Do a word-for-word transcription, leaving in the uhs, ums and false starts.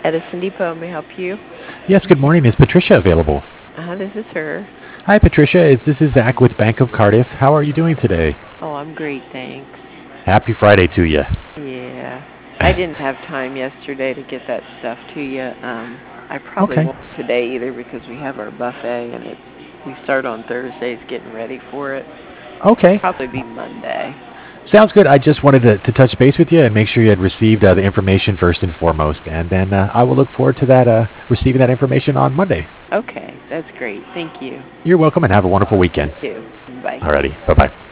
Edison Depot may help you. Yes, good morning. Is Patricia available? Uh, this is her. Hi, Patricia. Is This is Zach with Bank of Cardiff. How are you doing today? Oh, I'm great, thanks. Happy Friday to you. Yeah. I didn't have time yesterday to get that stuff to you. Um, I probably Okay. won't today either because we have our buffet and it we start on Thursdays getting ready for it. Okay. Probably be Monday. Sounds good. I just wanted to, to touch base with you and make sure you had received uh, the information first and foremost. And then uh, I will look forward to that, uh, receiving that information on Monday. Okay, that's great. Thank you. You're welcome and have a wonderful You weekend. too. Bye. Alrighty. Bye bye.